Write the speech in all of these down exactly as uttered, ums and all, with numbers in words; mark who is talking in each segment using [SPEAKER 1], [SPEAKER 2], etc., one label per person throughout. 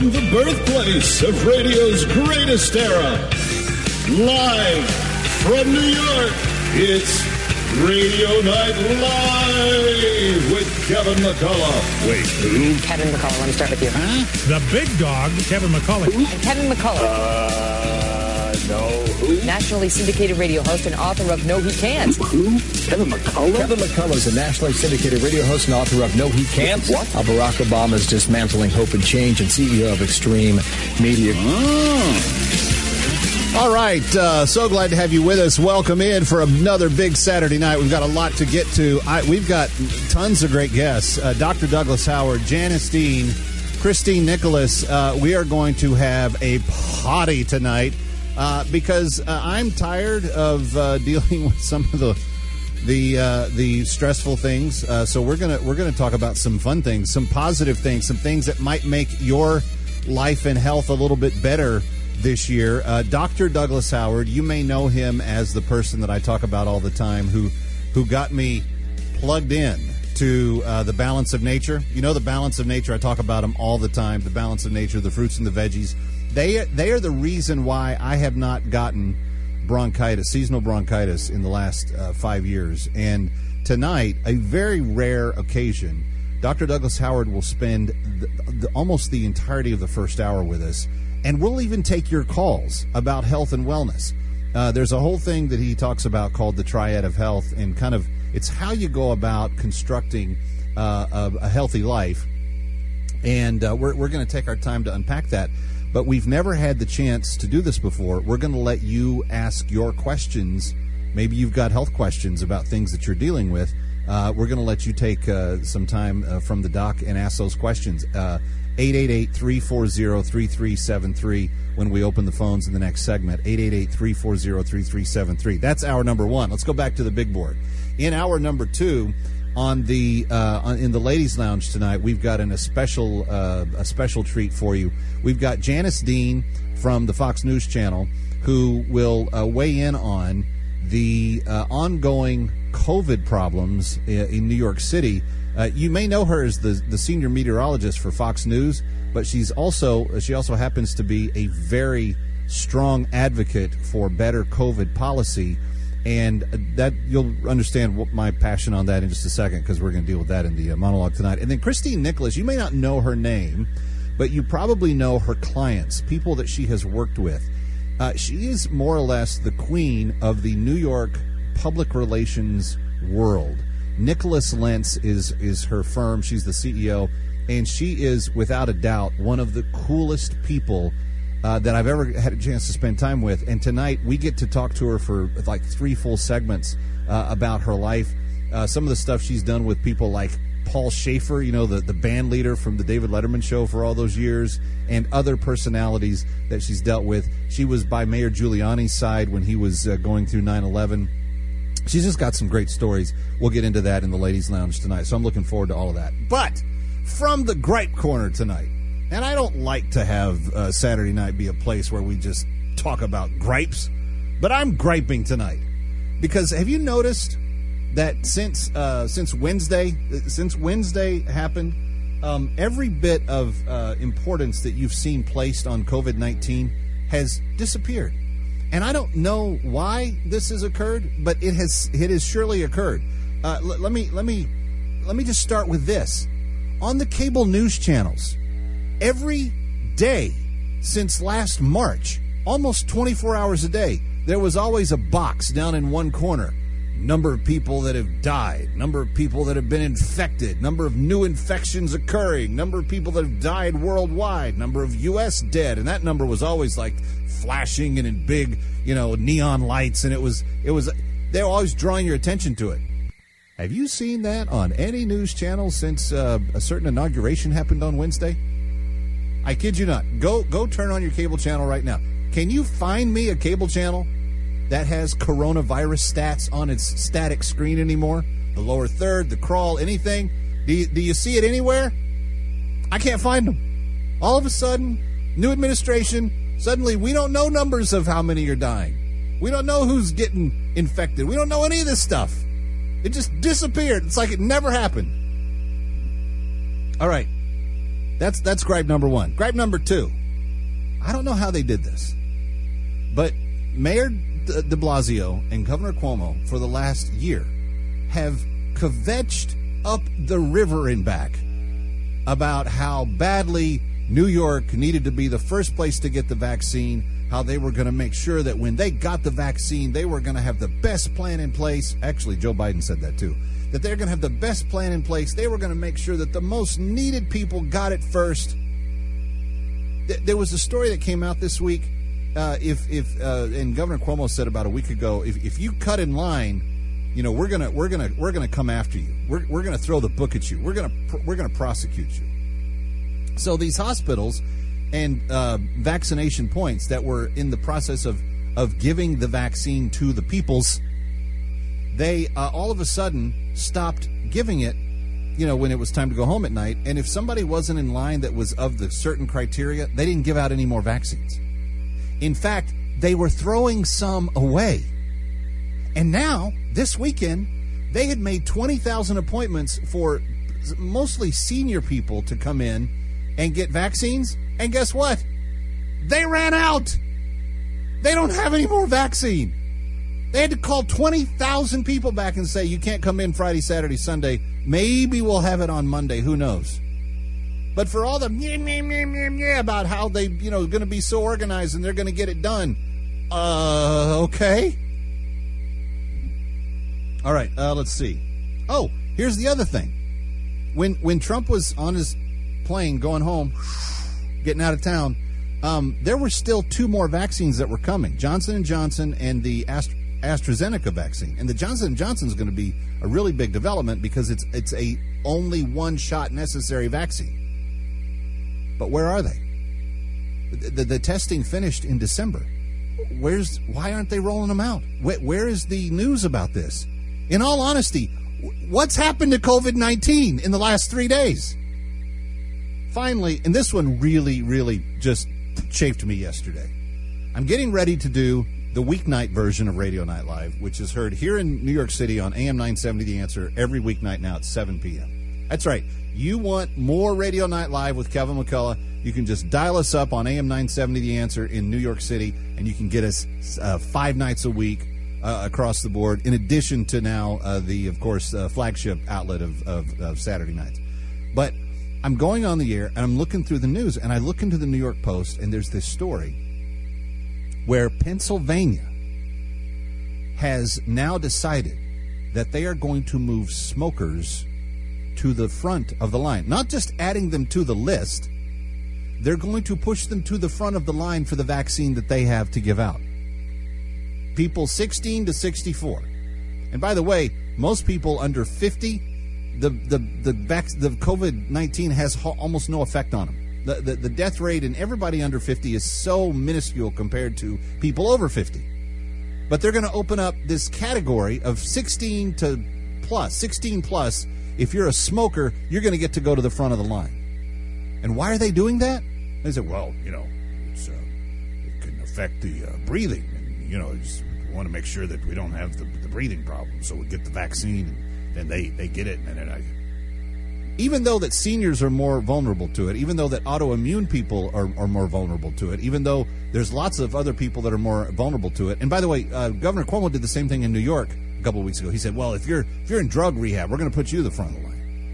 [SPEAKER 1] From the birthplace of radio's greatest era, live from New York, it's Radio Night Live with Kevin McCullough. Wait, who?
[SPEAKER 2] Kevin McCullough. Let me start with you.
[SPEAKER 3] Huh? The big dog, Kevin McCullough.
[SPEAKER 2] And Kevin McCullough.
[SPEAKER 1] Uh, no, who?
[SPEAKER 2] Nationally syndicated radio host and author of No He Can't.
[SPEAKER 1] Who? Kevin McCullough?
[SPEAKER 4] Kevin McCullough is a nationally syndicated radio host and author of No He Can't.
[SPEAKER 1] What?
[SPEAKER 4] How Barack Obama is dismantling hope and change, and C E O of Extreme Media.
[SPEAKER 1] Oh.
[SPEAKER 5] All right, uh, so glad to have you with us. Welcome in for another big Saturday night. We've got a lot to get to. I, we've got tons of great guests. Uh, Doctor Douglas Howard, Janice Dean, Christine Nicholas. Uh, we are going to have a potty tonight uh, because uh, I'm tired of uh, dealing with some of the the uh, the stressful things. Uh, so we're gonna we're gonna talk about some fun things, some positive things, some things that might make your life and health a little bit better this year. uh, Doctor Douglas Howard, you may know him as the person that I talk about all the time who who got me plugged in to uh, the balance of nature. You know, the balance of nature, I talk about them all the time. The balance of nature, the fruits and the veggies, they they are the reason why I have not gotten bronchitis, seasonal bronchitis in the last uh, five years. And tonight, a very rare occasion, Doctor Douglas Howard will spend the, the, almost the entirety of the first hour with us. And we'll even take your calls about health and wellness. Uh, there's a whole thing that he talks about called the triad of health, and kind of it's how you go about constructing uh, a, a healthy life. And uh, we're, we're going to take our time to unpack that. But we've never had the chance to do this before. We're going to let you ask your questions. Maybe you've got health questions about things that you're dealing with. Uh, we're going to let you take uh, some time uh, from the doc and ask those questions. Uh, eight eight eight, three four zero, three three seven three when we open the phones in the next segment. eight eight eight, three four zero, three three seven three. That's hour number one. Let's go back to the big board. In hour number two, on the uh, on, in the ladies' lounge tonight, we've got an, a special uh, a special treat for you. We've got Janice Dean from the Fox News Channel, who will uh, weigh in on the uh, ongoing COVID problems in New York City. Uh, you may know her as the, the senior meteorologist for Fox News, but she's also she also happens to be a very strong advocate for better COVID policy, and that you'll understand what my passion on that in just a second, because we're going to deal with that in the uh, monologue tonight. And then Christine Nicholas, you may not know her name, but you probably know her clients, people that she has worked with. Uh, she is more or less the queen of the New York public relations world. Nicholas Lentz is is her firm. She's the C E O, and she is, without a doubt, one of the coolest people uh, that I've ever had a chance to spend time with. And tonight, we get to talk to her for like three full segments uh, about her life, uh, some of the stuff she's done with people like Paul Schaefer, you know, the, the band leader from the David Letterman show for all those years, and other personalities that she's dealt with. She was by Mayor Giuliani's side when he was uh, going through nine eleven. She's just got some great stories. We'll get into that in the ladies' lounge tonight, so I'm looking forward to all of that. But from the gripe corner tonight, and I don't like to have uh, Saturday night be a place where we just talk about gripes, but I'm griping tonight. Because have you noticed that since uh, since Wednesday, since Wednesday happened, um, every bit of uh, importance that you've seen placed on COVID nineteen has disappeared? And I don't know why this has occurred, but it has it has surely occurred. Uh, l- let me let me let me just start with this. On the cable news channels, every day since last March, almost twenty-four hours a day, there was always a box down in one corner. Number of people that have died, number of people that have been infected, number of new infections occurring, number of people that have died worldwide, number of U S dead, and that number was always like flashing and in big, you know, neon lights, and it was it was they were always drawing your attention to it. Have you seen that on any news channel since uh, a certain inauguration happened on Wednesday? I kid you not. Go go turn on your cable channel right now. Can you find me a cable channel that has coronavirus stats on its static screen anymore? The lower third, the crawl, anything? Do you, do you see it anywhere? I can't find them. All of a sudden, new administration, suddenly we don't know numbers of how many are dying. We don't know who's getting infected. We don't know any of this stuff. It just disappeared. It's like it never happened. All right. That's that's gripe number one. Gripe number two. I don't know how they did this, but Mayor de Blasio and Governor Cuomo for the last year have kvetched up the river and back about how badly New York needed to be the first place to get the vaccine, how they were going to make sure that when they got the vaccine, they were going to have the best plan in place. Actually, Joe Biden said that too, that they're going to have the best plan in place. They were going to make sure that the most needed people got it first. There was a story that came out this week. Uh, if if uh, and Governor Cuomo said about a week ago, if, if you cut in line, you know we're gonna we're gonna we're gonna come after you. We're we're gonna throw the book at you. We're gonna we're gonna prosecute you. So these hospitals and uh, vaccination points that were in the process of of giving the vaccine to the peoples, they uh, all of a sudden stopped giving it. You know, when it was time to go home at night, and if somebody wasn't in line that was of the certain criteria, they didn't give out any more vaccines. In fact, they were throwing some away. And now, this weekend, they had made twenty thousand appointments for mostly senior people to come in and get vaccines. And guess what? They ran out. They don't have any more vaccine. They had to call twenty thousand people back and say, you can't come in Friday, Saturday, Sunday. Maybe we'll have it on Monday. Who knows? But for all the meh, meh, meh, meh, meh about how they, you know, going to be so organized and they're going to get it done. Uh, okay. All right. Uh, let's see. Oh, here's the other thing. When when Trump was on his plane going home, getting out of town, um, there were still two more vaccines that were coming: Johnson and Johnson and the Astra. AstraZeneca vaccine. And the Johnson and Johnson is going to be a really big development because it's it's a only one shot necessary vaccine. But where are they? The, the, the testing finished in December. Where's why aren't they rolling them out? Where, where is the news about this? In all honesty, what's happened to COVID nineteen in the last three days? Finally, and this one really, really just chafed me yesterday. I'm getting ready to do the weeknight version of Radio Night Live, which is heard here in New York City on A M nine seventy The Answer every weeknight now at seven p.m. That's right. You want more Radio Night Live with Kevin McCullough, you can just dial us up on A M nine seventy The Answer in New York City, and you can get us uh, five nights a week uh, across the board, in addition to now uh, the, of course, uh, flagship outlet of, of, of Saturday nights. But I'm going on the air, and I'm looking through the news, and I look into the New York Post, and there's this story where Pennsylvania has now decided that they are going to move smokers to the front of the line. Not just adding them to the list, they're going to push them to the front of the line for the vaccine that they have to give out. People sixteen to sixty-four. And by the way, most people under fifty, the the the, vac- the COVID nineteen has ho- almost no effect on them. The, the the death rate in everybody under fifty is so minuscule compared to people over fifty. But they're going to open up this category of sixteen to plus, sixteen plus. If you're a smoker, you're going to get to go to the front of the line. And why are they doing that? They say, well, you know, it's, uh, it can affect the uh, breathing. And, you know, just want to make sure that we don't have the, the breathing problem. So we get the vaccine, and then they, they get it, and then I... Even though that seniors are more vulnerable to it, even though that autoimmune people are, are more vulnerable to it, even though there's lots of other people that are more vulnerable to it. And by the way, uh, Governor Cuomo did the same thing in New York a couple of weeks ago. He said, well, if you're if you're in drug rehab, we're going to put you to the front of the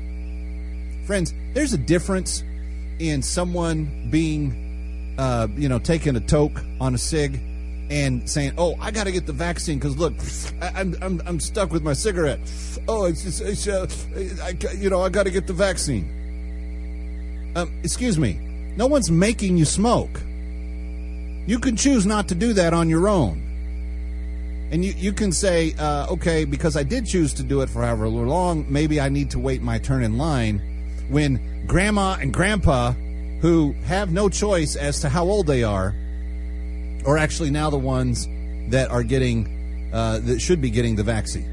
[SPEAKER 5] line. Friends, there's a difference in someone being, uh, you know, taking a toke on a cig and saying, "Oh, I got to get the vaccine because look, I, I'm I'm I'm stuck with my cigarette. Oh, it's just, it's uh, I, you know, I got to get the vaccine." Um, excuse me, no one's making you smoke. You can choose not to do that on your own, and you you can say, uh, "Okay, because I did choose to do it for however long, maybe I need to wait my turn in line." When Grandma and Grandpa, who have no choice as to how old they are, or actually now the ones that are getting, uh, that should be getting the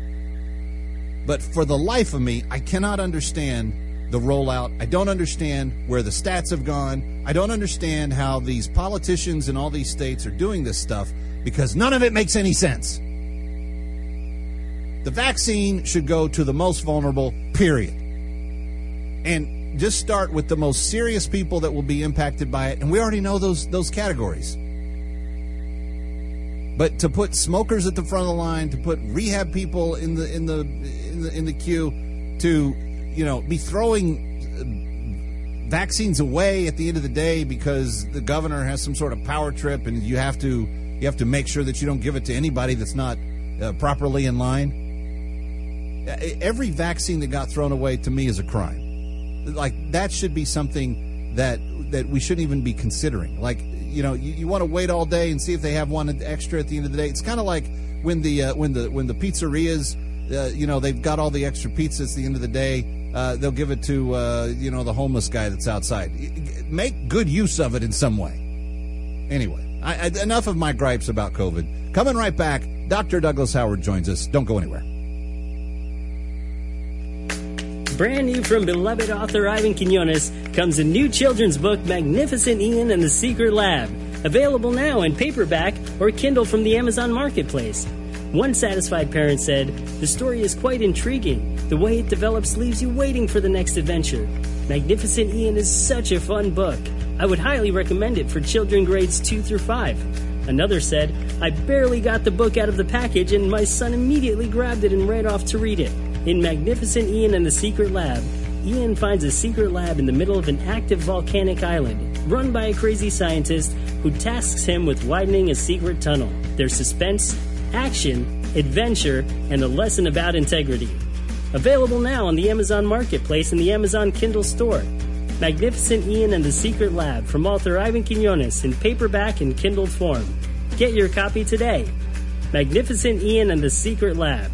[SPEAKER 5] vaccine. But for the life of me, I cannot understand the rollout. I don't understand where the stats have gone. I don't understand how these politicians in all these states are doing this stuff, because none of it makes any sense. The vaccine should go to the most vulnerable, period. And Just start with the most serious people that will be impacted by it, and we already know those those categories. But to put smokers at the front of the line, to put rehab people in the in the in the, in the queue, to you know be throwing vaccines away at the end of the day because the governor has some sort of power trip, and you have to you have to make sure that you don't give it to anybody that's not uh, properly in line. Every vaccine that got thrown away to me is a crime. Like, that should be something that that we shouldn't even be considering. Like, you know, you, you want to wait all day and see if they have one extra at the end of the day. It's kind of like when the uh, when the when the pizzerias, uh, you know, they've got all the extra pizzas at the end of the day. Uh, they'll give it to uh, you know the homeless guy that's outside. Make good use of it in some way. Anyway, I, I, enough of my gripes about COVID. Coming right back, Doctor Douglas Howard joins us. Don't go anywhere.
[SPEAKER 6] Brand new from beloved author Ivan Quinones comes a new children's book, Magnificent Ian and the Secret Lab. Available now in paperback or Kindle from the Amazon Marketplace. One satisfied parent said, "The story is quite intriguing. The way it develops leaves you waiting for the next adventure. Magnificent Ian is such a fun book. I would highly recommend it for children grades two through five. Another said, "I barely got the book out of the package and my son immediately grabbed it and ran off to read it." In Magnificent Ian and the Secret Lab, Ian finds a secret lab in the middle of an active volcanic island, run by a crazy scientist who tasks him with widening a secret tunnel. There's suspense, action, adventure, and a lesson about integrity. Available now on the Amazon Marketplace and the Amazon Kindle store. Magnificent Ian and the Secret Lab from author Ivan Quinones in paperback and Kindle form. Get your copy today. Magnificent Ian and the Secret Lab.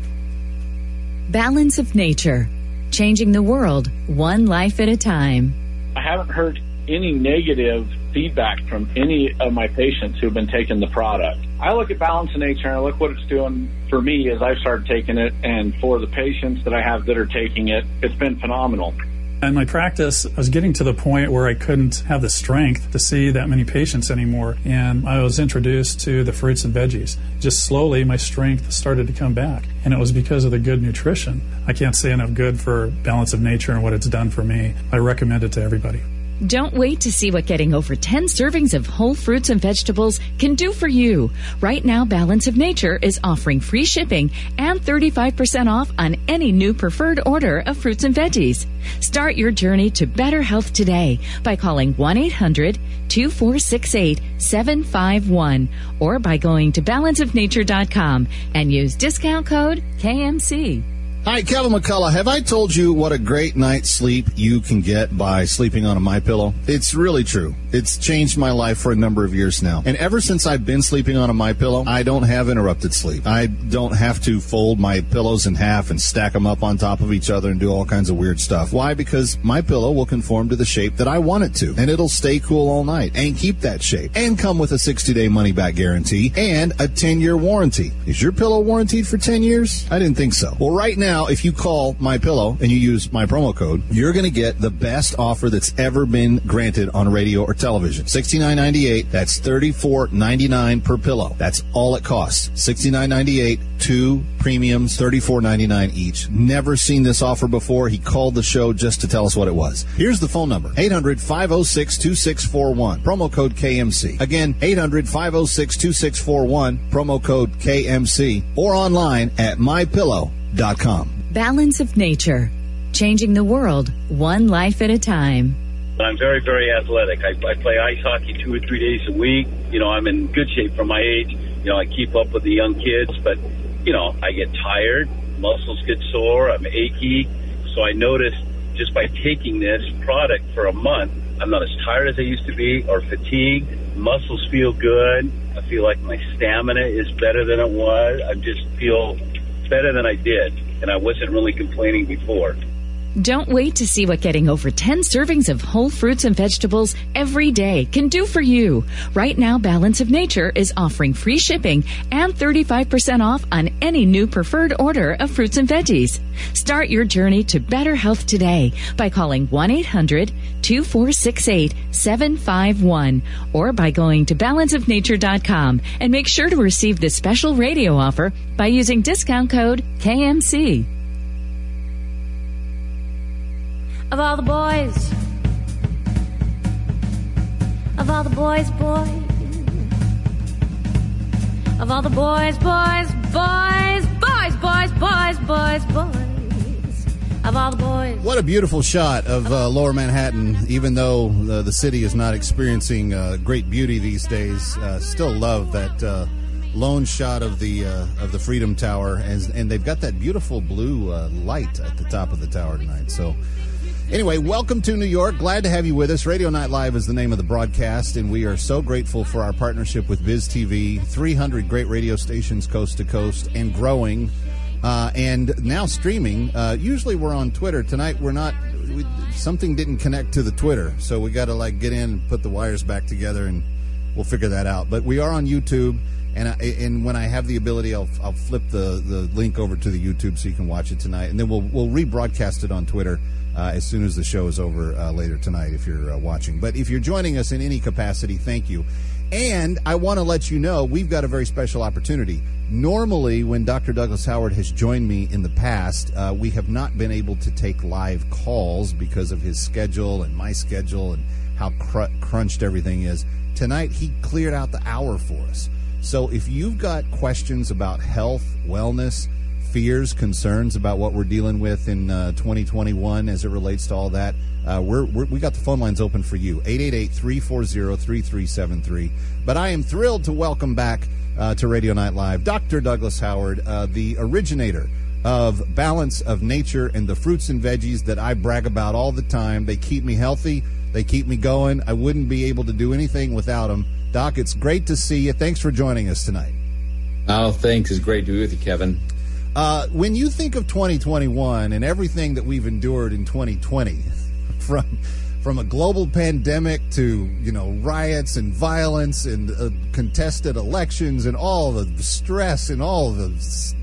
[SPEAKER 7] Balance of Nature, changing the world one life at a time.
[SPEAKER 8] I haven't heard any negative feedback from any of my patients who've been taking the product. I look at Balance of Nature and I look what it's doing for me as I've started taking it, and for the patients that I have that are taking it, it's been phenomenal.
[SPEAKER 9] In my practice, I was getting to the point where I couldn't have the strength to see that many patients anymore, and I was introduced to the fruits and veggies. Just slowly, my strength started to come back, and it was because of the good nutrition. I can't say enough good for Balance of Nature and what it's done for me. I recommend it to everybody.
[SPEAKER 7] Don't wait to see what getting over ten servings of whole fruits and vegetables can do for you. Right now, Balance of Nature is offering free shipping and thirty-five percent off on any new preferred order of fruits and veggies. Start your journey to better health today by calling one eight hundred two four six eight seven five one or by going to balance of nature dot com and use discount code K M C.
[SPEAKER 5] Hi, Kevin McCullough. Have I told you what a great night's sleep you can get by sleeping on a MyPillow? It's really true. It's changed my life for a number of years now. And ever since I've been sleeping on a MyPillow, I don't have interrupted sleep. I don't have to fold my pillows in half and stack them up on top of each other and do all kinds of weird stuff. Why? Because MyPillow will conform to the shape that I want it to. And it'll stay cool all night and keep that shape. And come with a sixty-day money-back guarantee and a ten-year warranty. Is your pillow warranted for ten years? I didn't think so. Well, right now, Now, if you call MyPillow and you use my promo code, you're going to get the best offer that's ever been granted on radio or television. sixty-nine ninety-eight. That's thirty-four ninety-nine per pillow. That's all it costs. sixty-nine ninety-eight. Two premiums, thirty-four ninety-nine each. Never seen this offer before. He called the show just to tell us what it was. Here's the phone number. eight hundred five oh six two six four one. Promo code K M C. Again, eight hundred five oh six two six four one. Promo code K M C. Or online at my pillow dot com.
[SPEAKER 7] Balance of Nature, changing the world one life at a time.
[SPEAKER 10] I'm very, very athletic. I, I play ice hockey two or three days a week. You know, I'm in good shape for my age. You know, I keep up with the young kids, but, you know, I get tired, muscles get sore, I'm achy. So I noticed just by taking this product for a month, I'm not as tired as I used to be or fatigued. Muscles feel good. I feel like my stamina is better than it was. I just feel better than I did, and I wasn't really complaining before.
[SPEAKER 7] Don't wait to see what getting over ten servings of whole fruits and vegetables every day can do for you. Right now, Balance of Nature is offering free shipping and thirty-five percent off on any new preferred order of fruits and veggies. Start your journey to better health today by calling one eight hundred two four six eight seven five one or by going to balance of nature dot com and make sure to receive this special radio offer by using discount code K M C.
[SPEAKER 11] of all the boys, of all the boys, boys, of all the boys, boys, boys, boys, boys, boys, boys, boys, of all the boys.
[SPEAKER 5] What a beautiful shot of uh, Lower Manhattan, even though uh, the city is not experiencing uh, great beauty these days. Uh, still love that uh, lone shot of the uh, of the Freedom Tower, and, and they've got that beautiful blue uh, light at the top of the tower tonight. So anyway, welcome to New York. Glad to have you with us. Radio Night Live is the name of the broadcast, and we are so grateful for our partnership with Viz T V. three hundred great radio stations coast to coast and growing, uh, and now streaming. Uh, usually we're on Twitter. Tonight we're not. We, something didn't connect to the Twitter, so we got to like get in and put the wires back together, and we'll figure that out. But we are on YouTube. And I, and when I have the ability, I'll I'll flip the, the link over to the YouTube so you can watch it tonight, and then we'll we'll rebroadcast it on Twitter uh, as soon as the show is over uh, later tonight if you're uh, watching. But if you're joining us in any capacity, thank you. And I want to let you know we've got a very special opportunity. Normally, when Doctor Douglas Howard has joined me in the past, uh, we have not been able to take live calls because of his schedule and my schedule and how cr- crunched everything is. Tonight, he cleared out the hour for us. So if you've got questions about health, wellness, fears, concerns about what we're dealing with in uh, twenty twenty-one as it relates to all that, uh, we're, we're, we got the phone lines open for you, eight eight eight, three four zero, three three seven three. But I am thrilled to welcome back uh, to Radio Night Live Doctor Douglas Howard, uh, the originator of Balance of Nature and the fruits and veggies that I brag about all the time. They keep me healthy. They keep me going. I wouldn't be able to do anything without them. Doc, it's great to see you. Thanks for joining us tonight.
[SPEAKER 12] Oh, thanks. It's great to be with you, Kevin.
[SPEAKER 5] Uh, when you think of twenty twenty-one and everything that we've endured in twenty twenty, from from a global pandemic to, you know, riots and violence and uh, contested elections and all the stress and all the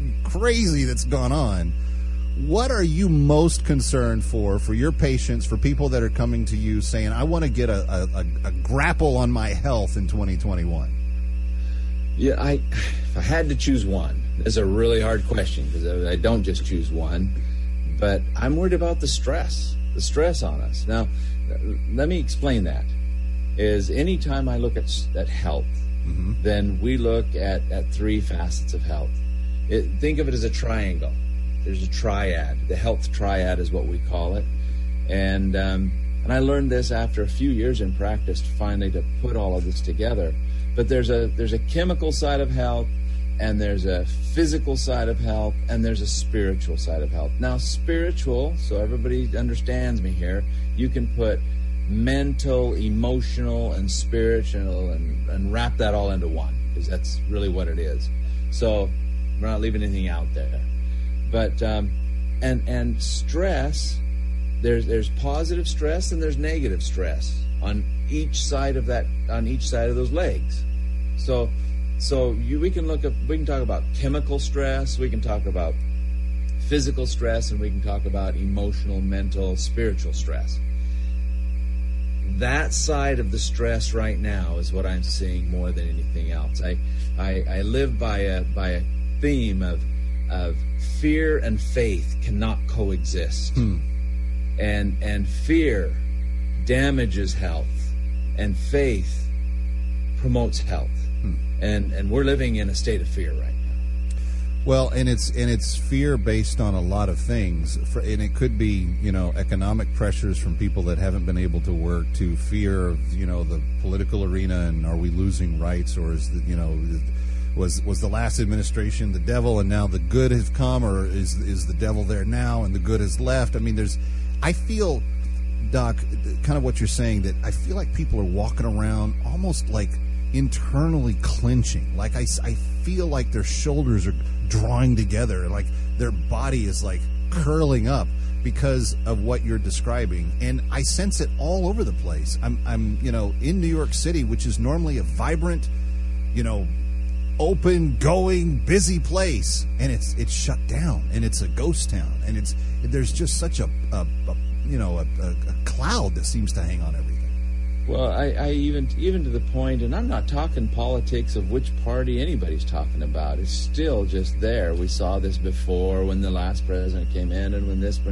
[SPEAKER 5] crazy that's gone on, what are you most concerned for, for your patients, for people that are coming to you saying, I want to get a, a, a grapple on my health in twenty twenty-one?
[SPEAKER 12] Yeah, I, if I had to choose one, that's a really hard question because I, I don't just choose one, but I'm worried about the stress, the stress on us. Now, let me explain that. Is anytime I look at, at health, mm-hmm. then we look at, at three facets of health. It, think of it as a triangle. There's a triad. The health triad is what we call it. And um, and I learned this after a few years in practice, finally, to put all of this together. But there's a there's a chemical side of health, and there's a physical side of health, and there's a spiritual side of health. Now, spiritual, so everybody understands me here, you can put mental, emotional, and spiritual, and, and wrap that all into one, because that's really what it is. So we're not leaving anything out there. But um, and and stress, there's there's positive stress and there's negative stress on each side of that on each side of those legs. So so you we can look at we can talk about chemical stress, we can talk about physical stress, and we can talk about emotional, mental, spiritual stress. That side of the stress right now is what I'm seeing more than anything else. I I, I live by a by a theme of of fear and faith cannot coexist. Hmm. And and fear damages health, and faith promotes health. Hmm. And and we're living in a state of fear right now.
[SPEAKER 5] Well, and it's and it's fear based on a lot of things, for, and it could be, you know, economic pressures from people that haven't been able to work, to fear of, you know, the political arena, and are we losing rights, or is the, you know, was was the last administration the devil and now the good has come, or is is the devil there now and the good has left? I mean, there's, I feel, Doc, kind of what you're saying, that I feel like people are walking around almost like internally clenching. Like I, I feel like their shoulders are drawing together, like their body is like curling up because of what you're describing. And I sense it all over the place. I'm, I'm, you know, in New York City, which is normally a vibrant, you know, open, going, busy place, and it's it's shut down, and it's a ghost town, and it's there's just such a, a, a you know a, a, a cloud that seems to hang on everything.
[SPEAKER 12] Well, I, I even even to the point, and I'm not talking politics of which party anybody's talking about. It's still just there. We saw this before when the last president came in, and when this one,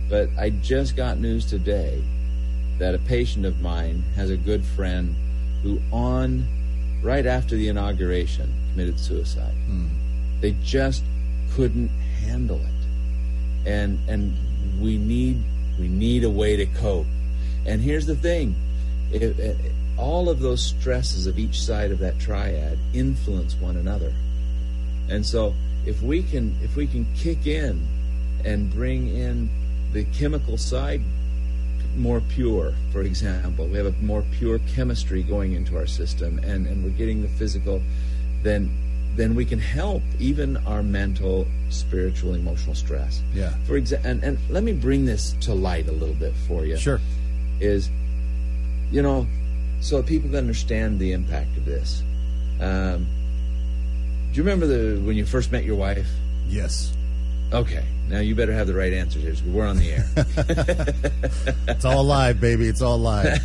[SPEAKER 12] But I just got news today that a patient of mine has a good friend who on, right after the inauguration, committed suicide.
[SPEAKER 5] Mm.
[SPEAKER 12] They just couldn't handle it. And and we need we need a way to cope. And here's the thing. It, it, all of those stresses of each side of that triad influence one another. And so if we can if we can kick in and bring in the chemical side more pure, for example, we have a more pure chemistry going into our system, and, and we're getting the physical, then then we can help even our mental, spiritual, emotional stress.
[SPEAKER 5] Yeah.
[SPEAKER 12] For exa- and, and let me bring this to light a little bit for you.
[SPEAKER 5] Sure.
[SPEAKER 12] Is, you know, so that people can understand the impact of this. Um, do you remember the when you first met your wife?
[SPEAKER 5] Yes.
[SPEAKER 12] Okay. Now you better have the right answers here, because we're on the air.
[SPEAKER 5] It's all live, baby. It's all live.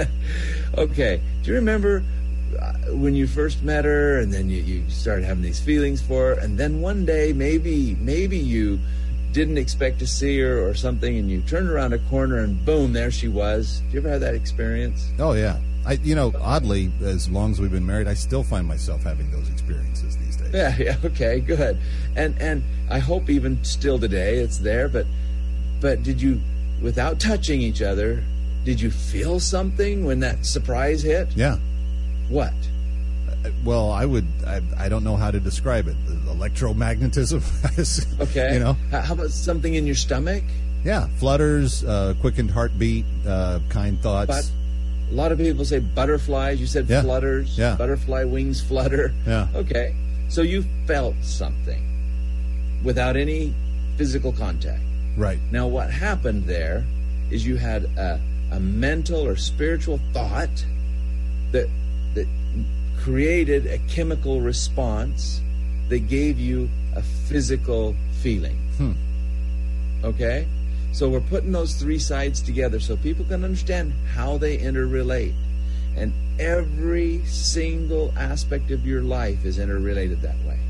[SPEAKER 12] Okay. Do you remember when you first met her, and then you, you started having these feelings for her, and then one day maybe maybe you didn't expect to see her or something, and you turned around a corner and boom, there she was. Do you ever have that experience?
[SPEAKER 5] Oh, yeah. I, you know, oddly, as long as we've been married, I still find myself having those experiences these days.
[SPEAKER 12] Yeah, yeah, okay, good. And and I hope even still today it's there, but but did you, without touching each other, did you feel something when that surprise hit?
[SPEAKER 5] Yeah.
[SPEAKER 12] What?
[SPEAKER 5] Uh, well, I would, I, I don't know how to describe it. The electromagnetism.
[SPEAKER 12] Okay.
[SPEAKER 5] You know?
[SPEAKER 12] How about something in your stomach?
[SPEAKER 5] Yeah, flutters, uh, quickened heartbeat, uh, kind thoughts.
[SPEAKER 12] But a lot of people say butterflies. You said
[SPEAKER 5] yeah.
[SPEAKER 12] flutters.
[SPEAKER 5] Yeah.
[SPEAKER 12] Butterfly wings flutter.
[SPEAKER 5] Yeah.
[SPEAKER 12] Okay. So you felt something without any physical contact.
[SPEAKER 5] Right.
[SPEAKER 12] Now what happened there is you had a, a mental or spiritual thought that that created a chemical response that gave you a physical feeling.
[SPEAKER 5] Hmm.
[SPEAKER 12] Okay? So we're putting those three sides together so people can understand how they interrelate. And every single aspect of your life is interrelated that way.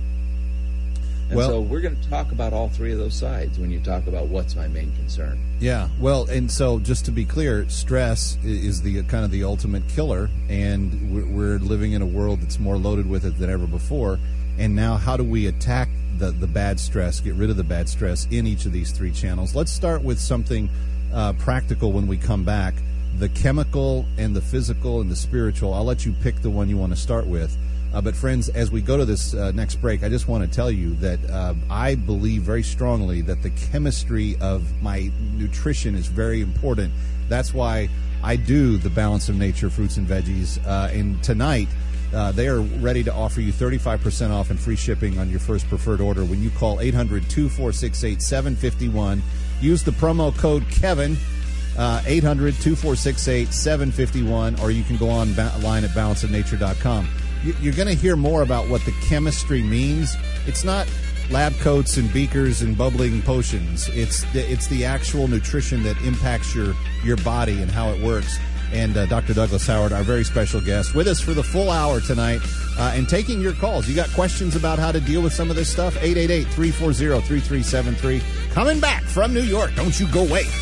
[SPEAKER 12] And
[SPEAKER 5] well,
[SPEAKER 12] so we're going to talk about all three of those sides when you talk about what's my main concern.
[SPEAKER 5] Yeah, well, and so just to be clear, stress is the kind of the ultimate killer, and we're living in a world that's more loaded with it than ever before. And now how do we attack the, the bad stress, get rid of the bad stress in each of these three channels? Let's start with something uh, practical when we come back. The chemical and the physical and the spiritual. I'll let you pick the one you want to start with. Uh, but friends, as we go to this uh, next break, I just want to tell you that uh, I believe very strongly that the chemistry of my nutrition is very important. That's why I do the Balance of Nature fruits and veggies. Uh, and tonight, uh, they are ready to offer you thirty-five percent off and free shipping on your first preferred order when you call eight hundred, two four six, eight seven five one. Use the promo code Kevin. Uh, eight hundred, two four six, eight seven five one, or you can go online at balance of nature dot com. You're going to hear more about what the chemistry means. It's not lab coats and beakers and bubbling potions. It's the, it's the actual nutrition that impacts your, your body and how it works. And uh, Doctor Douglas Howard, our very special guest, with us for the full hour tonight uh, and taking your calls. You got questions about how to deal with some of this stuff? eight eight eight, three four zero, three three seven three. Coming back from New York. Don't you go away.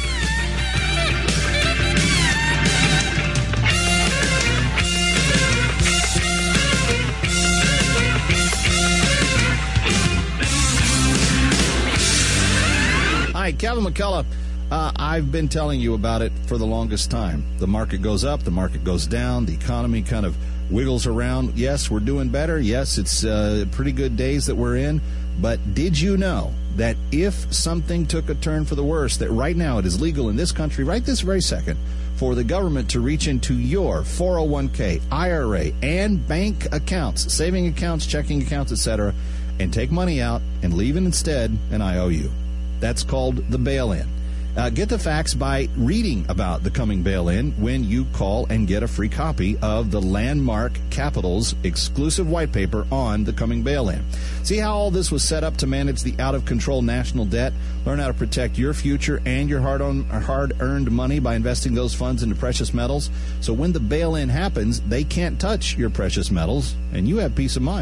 [SPEAKER 5] Hi, Kevin McCullough. Uh, I've been telling you about it for the longest time. The market goes up, the market goes down, the economy kind of wiggles around. Yes, we're doing better. Yes, it's uh, pretty good days that we're in. But did you know that if something took a turn for the worse, that right now it is legal in this country, right this very second, for the government to reach into your four oh one k, I R A, and bank accounts, saving accounts, checking accounts, et cetera, and take money out and leave it instead an I O U. That's called the bail-in. Uh, get the facts by reading about the coming bail-in when you call and get a free copy of the Landmark Capital's exclusive white paper on the coming bail-in. See how all this was set up to manage the out-of-control national debt? Learn how to protect your future and your hard-on, hard-earned money by investing those funds into precious metals. So when the bail-in happens, they can't touch your precious metals, and you have peace of mind.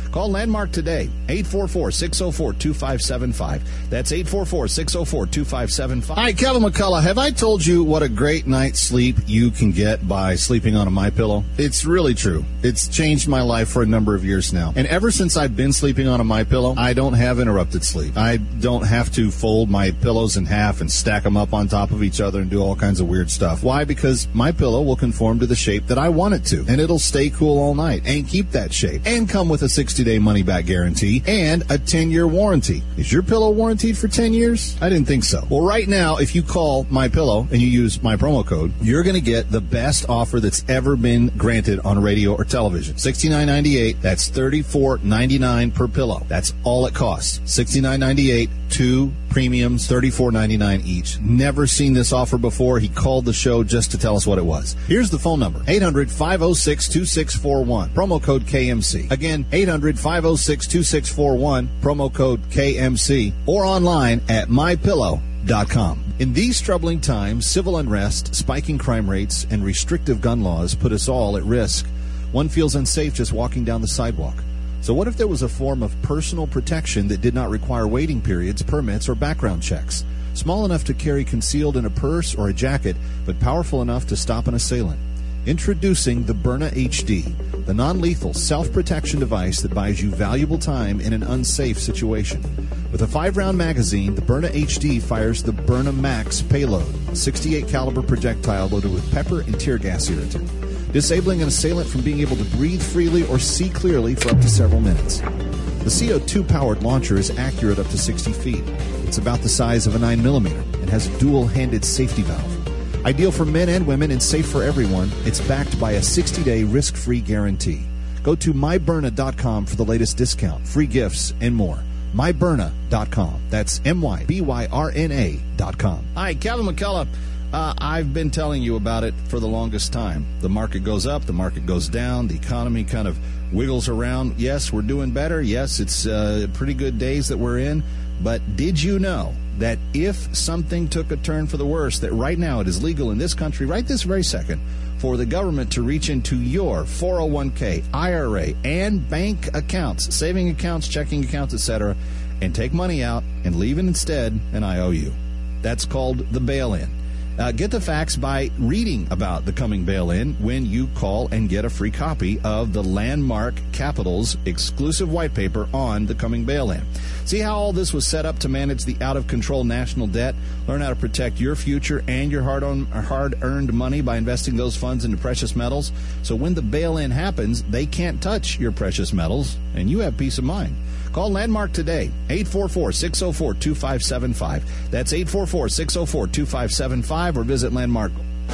[SPEAKER 5] Call Landmark today, eight four four, six zero four, two five seven five. That's eight four four, six zero four, two five seven five. All right, Kevin McCullough, have I told you what a great night's sleep you can get by sleeping on a MyPillow? It's really true. It's changed my life for a number of years now. And ever since I've been sleeping on a MyPillow, I don't have interrupted sleep. I don't have to fold my pillows in half and stack them up on top of each other and do all kinds of weird stuff. Why? Because MyPillow will conform to the shape that I want it to. And it'll stay cool all night and keep that shape. And come with a sixty-day money-back guarantee and a ten-year warranty. Is your pillow warranted for ten years? I didn't think so. Well, right now, if you call MyPillow and you use my promo code, you're going to get the best offer that's ever been granted on radio or television. sixty-nine ninety-eight. That's thirty-four ninety-nine per pillow. That's all it costs. sixty-nine ninety-eight, two premiums, thirty-four ninety-nine each. Never seen this offer before. He called the show just to tell us what it was. Here's the phone number, eight hundred, five oh six, two six four one. Promo code K M C. Again, eight hundred, five oh six, two six four one. Promo code K M C. Or online at my pillow dot com. In these troubling times, civil unrest, spiking crime rates, and restrictive gun laws put us all at risk. One feels unsafe just walking down the sidewalk. So what if there was a form of personal protection that did not require waiting periods, permits, or background checks? Small enough to carry concealed in a purse or a jacket, but powerful enough to stop an assailant. Introducing the Byrna H D, the non-lethal self-protection device that buys you valuable time in an unsafe situation. With a five-round magazine, the Byrna H D fires the Byrna Max payload, a sixty-eight caliber projectile loaded with pepper and tear gas irritant, disabling an assailant from being able to breathe freely or see clearly for up to several minutes. The C O two powered launcher is accurate up to sixty feet. It's about the size of a nine millimeter and has a dual-handed safety valve. Ideal for men and women and safe for everyone, it's backed by a sixty-day risk-free guarantee. Go to my byrna dot com for the latest discount, free gifts, and more. my byrna dot com. That's M Y B Y R N A dot com. Hi, Kevin McCullough. Uh, I've been telling you about it for the longest time. The market goes up, the market goes down, the economy kind of wiggles around. Yes, we're doing better. Yes, it's uh, pretty good days that we're in. But did you know that if something took a turn for the worse, that right now it is legal in this country, right this very second, for the government to reach into your four oh one k, I R A, and bank accounts, saving accounts, checking accounts, et cetera, and take money out and leave it instead an I O U. That's called the bail-in. Uh, get the facts by reading about the coming bail-in when you call and get a free copy of the Landmark Capital's exclusive white paper on the coming bail-in. See how all this was set up to manage the out-of-control national debt? Learn how to protect your future and your hard-on, hard-earned money by investing those funds into precious metals. So when the bail-in happens, they can't touch your precious metals, and you have peace of mind. Call Landmark today, eight four four, six zero four, two five seven five. That's eight four four, six zero four, two five seven five, or visit Landmark.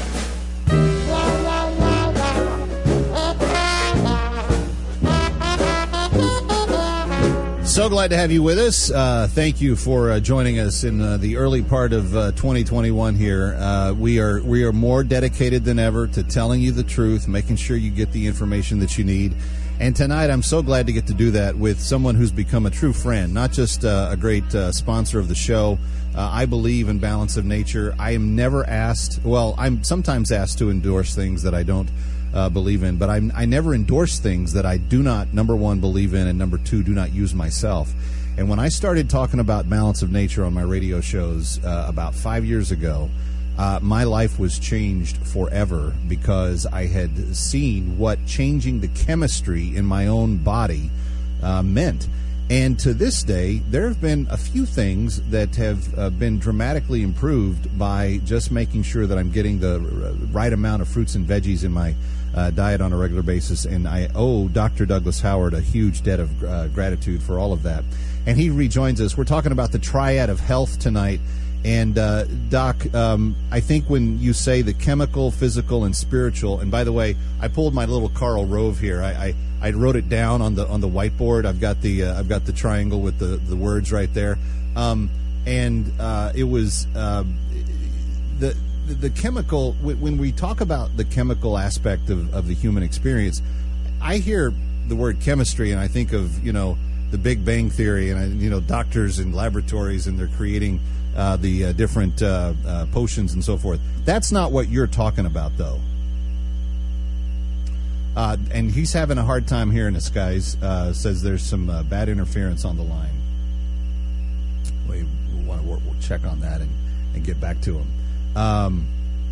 [SPEAKER 5] So glad to have you with us. Uh, thank you for uh, joining us in uh, the early part of uh, twenty twenty-one here. Uh, we are we are more dedicated than ever to telling you the truth, making sure you get the information that you need. And tonight, I'm so glad to get to do that with someone who's become a true friend, not just uh, a great uh, sponsor of the show. Uh, I believe in balance of nature. I am never asked, well, I'm sometimes asked to endorse things that I don't uh, believe in, but I'm, I never endorse things that I do not, number one, believe in, and number two, do not use myself. And when I started talking about balance of nature on my radio shows uh, about five years ago, Uh, my life was changed forever because I had seen what changing the chemistry in my own body uh, meant. And to this day, there have been a few things that have uh, been dramatically improved by just making sure that I'm getting the right amount of fruits and veggies in my uh, diet on a regular basis. And I owe Doctor Douglas Howard a huge debt of uh, gratitude for all of that. And he rejoins us. We're talking about the triad of health tonight. And, uh, Doc, um, I think when you say the chemical, physical, and spiritual, and by the way, I pulled my little Karl Rove here. I, I, I wrote it down on the on the whiteboard. I've got the uh, I've got the triangle with the, the words right there. Um, and uh, it was uh, the the chemical. When we talk about the chemical aspect of, of the human experience, I hear the word chemistry, and I think of, you know, the Big Bang Theory, and, you know, doctors and laboratories, and they're creating Uh, the uh, different uh, uh, potions and so forth. That's not what you're talking about, though. Uh, and he's having a hard time hearing us, guys. Uh, says there's some uh, bad interference on the line. We, we want to we'll check on that and, and get back to him. Um,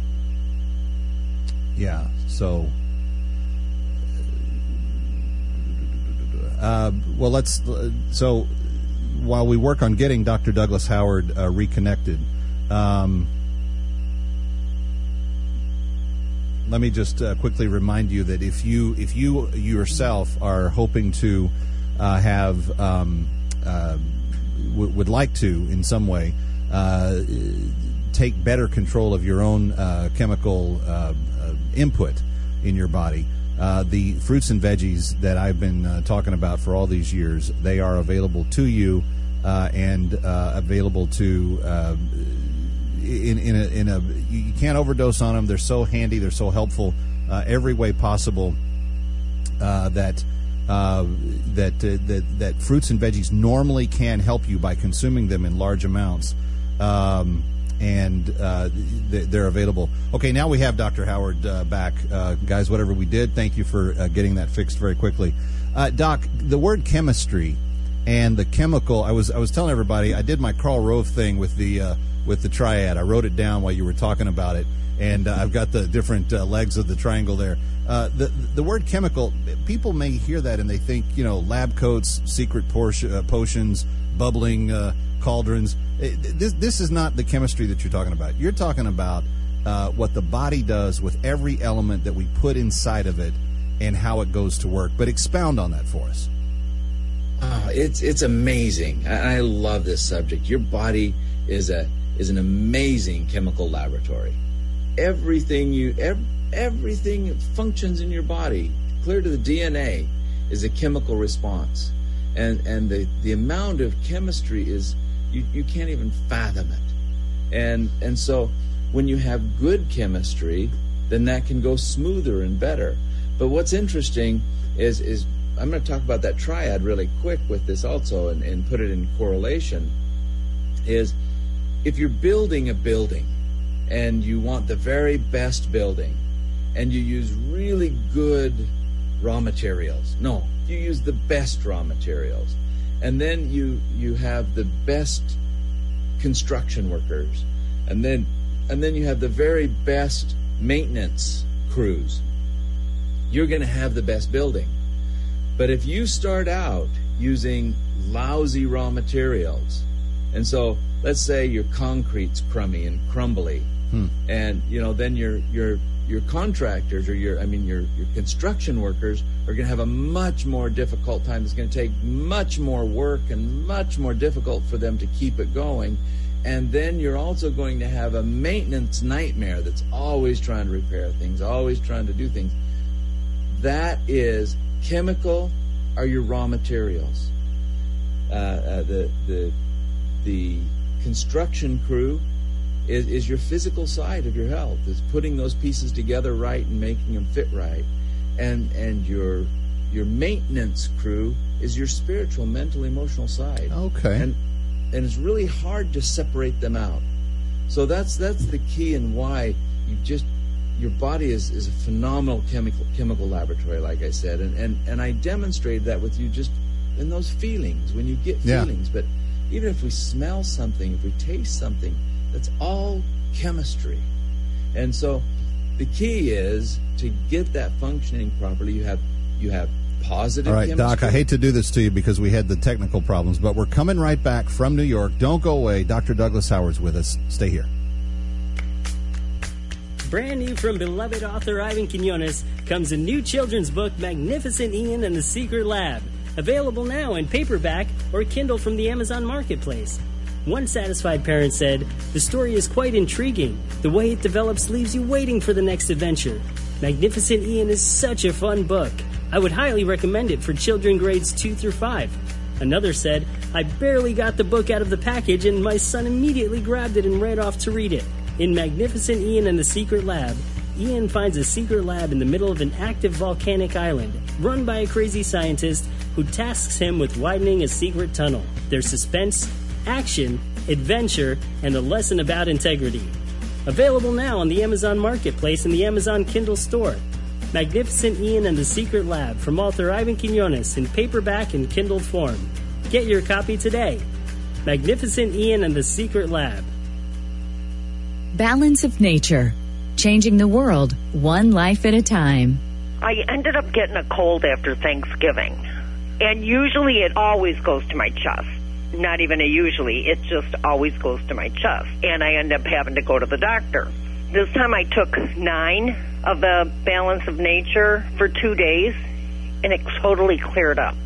[SPEAKER 5] yeah, so... Uh, well, let's... So, while we work on getting Doctor Douglas Howard uh, reconnected... Um, let me just uh, quickly remind you that if you if you yourself are hoping to uh, have um, uh, w- would like to in some way uh, take better control of your own uh, chemical uh, uh, input in your body, uh, the fruits and veggies that I've been uh, talking about for all these years, they are available to you uh, and uh, available to. Uh, In, in a, in a, you can't overdose on them. They're so handy. They're so helpful, uh, every way possible. Uh, that uh, that uh, that that fruits and veggies normally can help you by consuming them in large amounts, um, and uh, they're available. Okay, now we have Doctor Howard uh, back, uh, guys. Whatever we did, thank you for uh, getting that fixed very quickly, uh, Doc. The word chemistry and the chemical. I was I was telling everybody I did my Karl Rove thing with the. Uh, with the triad. I wrote it down while you were talking about it, and uh, I've got the different uh, legs of the triangle there. Uh, the the word chemical, people may hear that and they think, you know, lab coats, secret portion, uh, potions, bubbling uh, cauldrons. It, this, this is not the chemistry that you're talking about. You're talking about uh, what the body does with every element that we put inside of it and how it goes to work. But expound on that for us.
[SPEAKER 12] Oh, it's, it's amazing. I, I love this subject. Your body is a is an amazing chemical laboratory. Everything you ev- everything that functions in your body, clear to the D N A, is a chemical response. And and the, the amount of chemistry is you, you can't even fathom it. And and so when you have good chemistry, then that can go smoother and better. But what's interesting is is I'm going to talk about that triad really quick with this also and, and put it in correlation, is if you're building a building and you want the very best building and you use really good raw materials, no, you use the best raw materials, and then you you have the best construction workers, and then and then you have the very best maintenance crews, you're going to have the best building. But if you start out using lousy raw materials, and so let's say your concrete's crummy and crumbly, hmm. and you know then your your your contractors or your I mean your your construction workers are going to have a much more difficult time. It's going to take much more work and much more difficult for them to keep it going. And then you're also going to have a maintenance nightmare that's always trying to repair things, always trying to do things. That is chemical are your raw materials. Uh, uh, the the the construction crew is, is your physical side of your health. Is putting those pieces together right and making them fit right. And and your your maintenance crew is your spiritual, mental, emotional side.
[SPEAKER 5] Okay.
[SPEAKER 12] And and it's really hard to separate them out. So that's that's the key and why you just your body is, is a phenomenal chemical chemical laboratory, like I said, and, and, and I demonstrated that with you just in those feelings, when you get feelings. Yeah. But even if we smell something, if we taste something, that's all chemistry. And so the key is to get that functioning properly. You have you have positive
[SPEAKER 5] All right,
[SPEAKER 12] chemistry.
[SPEAKER 5] Doc, I hate to do this to you because we had the technical problems, but we're coming right back from New York. Don't go away. Doctor Douglas Howard's with us. Stay here.
[SPEAKER 6] Brand new from beloved author Ivan Quinones comes a new children's book, Magnificent Ian and the Secret Lab. Available now in paperback or Kindle from the Amazon Marketplace. One satisfied parent said, "The story is quite intriguing. The way it develops leaves you waiting for the next adventure. Magnificent Ian is such a fun book. I would highly recommend it for children grades two through five. Another said, "I barely got the book out of the package and my son immediately grabbed it and ran off to read it. In Magnificent Ian and the Secret Lab, Ian finds a secret lab in the middle of an active volcanic island, run by a crazy scientist who tasks him with widening a secret tunnel. There's suspense, action, adventure, and a lesson about integrity." Available now on the Amazon Marketplace and the Amazon Kindle store. Magnificent Ian and the Secret Lab from author Ivan Quinones in paperback and Kindle form. Get your copy today. Magnificent Ian and the Secret Lab.
[SPEAKER 7] Balance of Nature. Changing the world, one life at a time.
[SPEAKER 13] I ended up getting a cold after Thanksgiving. And usually it always goes to my chest. Not even a usually, it just always goes to my chest. And I end up having to go to the doctor. This time I took nine of the Balance of Nature for two days, and it totally cleared up.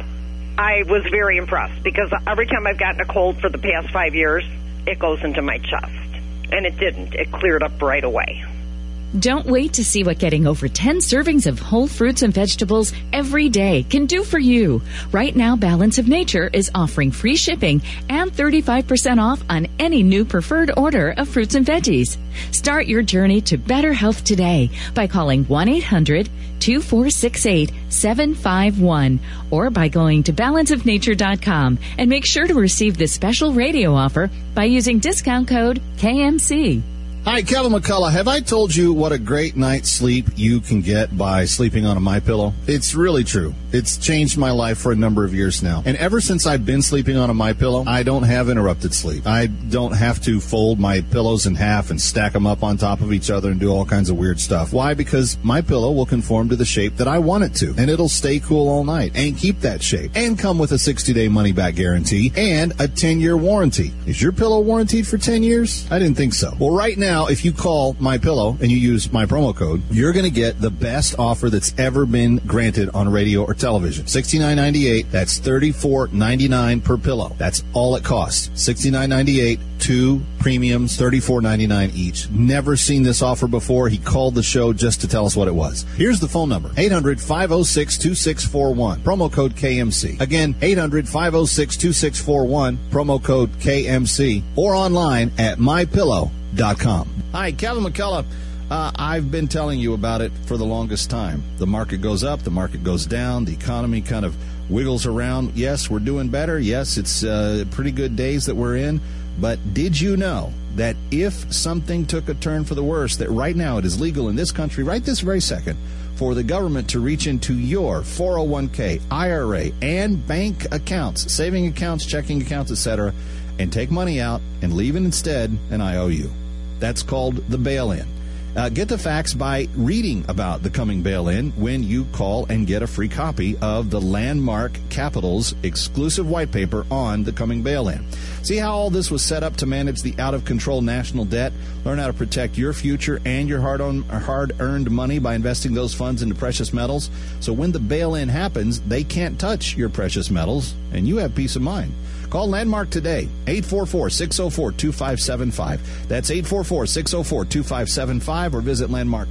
[SPEAKER 13] I was very impressed because every time I've gotten a cold for the past five years, it goes into my chest. And it didn't. It cleared up right away.
[SPEAKER 7] Don't wait to see what getting over ten servings of whole fruits and vegetables every day can do for you. Right now, Balance of Nature is offering free shipping and thirty-five percent off on any new preferred order of fruits and veggies. Start your journey to better health today by calling one eight hundred two four six eight seven five one or by going to balance of nature dot com and make sure to receive this special radio offer by using discount code K M C.
[SPEAKER 5] Hi, Kevin McCullough. Have I told you what a great night's sleep you can get by sleeping on a MyPillow? It's really true. It's changed my life for a number of years now. And ever since I've been sleeping on a MyPillow, I don't have interrupted sleep. I don't have to fold my pillows in half and stack them up on top of each other and do all kinds of weird stuff. Why? Because MyPillow will conform to the shape that I want it to. And it'll stay cool all night and keep that shape. And come with a sixty-day money-back guarantee and a ten-year warranty. Is your pillow warranted for ten years? I didn't think so. Well, right now, if you call MyPillow and you use my promo code, you're going to get the best offer that's ever been granted on radio or television. sixty-nine ninety-eight. That's thirty-four ninety-nine per pillow. That's all it costs. sixty-nine ninety-eight. Two premiums, thirty-four ninety-nine each. Never seen this offer before. He called the show just to tell us what it was. Here's the phone number. eight hundred five oh six two six four one. Promo code K M C. Again, eight hundred five oh six two six four one. Promo code K M C. Or online at my pillow dot com. Hi, Kevin McCullough. Uh, I've been telling you about it for the longest time. The market goes up, the market goes down, the economy kind of wiggles around. Yes, we're doing better. Yes, it's uh, pretty good days that we're in. But did you know that if something took a turn for the worse, that right now it is legal in this country, right this very second, for the government to reach into your four oh one k, I R A, and bank accounts, saving accounts, checking accounts, et cetera, and take money out and leave it instead an I O U. That's called the bail-in. Uh, get the facts by reading about the coming bail-in when you call and get a free copy of the Landmark Capital's exclusive white paper on the coming bail-in. See how all this was set up to manage the out-of-control national debt? Learn how to protect your future and your hard-on, hard-earned money by investing those funds into precious metals. So when the bail-in happens, they can't touch your precious metals, and you have peace of mind. Call Landmark today, eight four four, six oh four, two five seven five. That's eight four four, six oh four, two five seven five, or visit Landmark.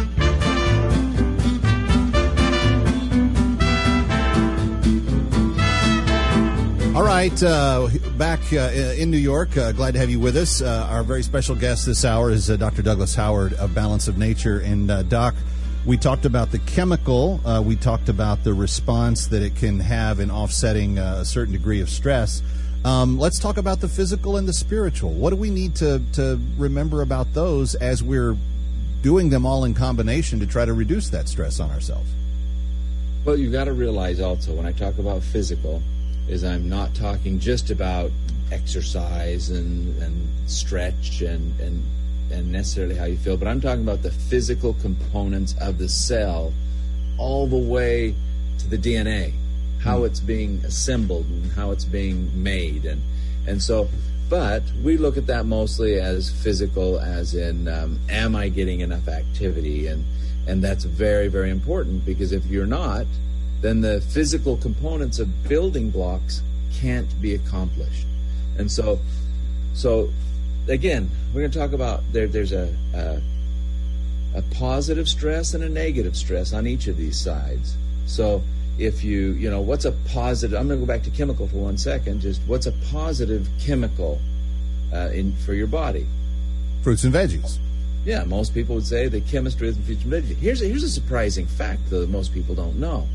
[SPEAKER 5] All right, uh, back uh, in New York, uh, glad to have you with us. Uh, our very special guest this hour is uh, Doctor Douglas Howard of Balance of Nature. And, uh, Doc, we talked about the chemical. Uh, we talked about the response that it can have in offsetting uh, a certain degree of stress. Um, let's talk about the physical and the spiritual. What do we need to, to remember about those as we're doing them all in combination to try to reduce that stress on ourselves?
[SPEAKER 12] Well, you've got to realize also when I talk about physical is I'm not talking just about exercise and, and stretch and, and and necessarily how you feel, but I'm talking about the physical components of the cell all the way to the D N A, how mm. it's being assembled and how it's being made. And and so, but we look at that mostly as physical, as in, um, am I getting enough activity? And, and that's very, very important, because if you're not, then the physical components of building blocks can't be accomplished. And so, so again, we're going to talk about there. There's a, a a positive stress and a negative stress on each of these sides. So if you you know what's a positive? I'm going to go back to chemical for one second. Just what's a positive chemical uh, in for your body?
[SPEAKER 5] Fruits and veggies.
[SPEAKER 12] Yeah, most people would say the chemistry of fruits and veggies. Here's a, here's a surprising fact though that most people don't know.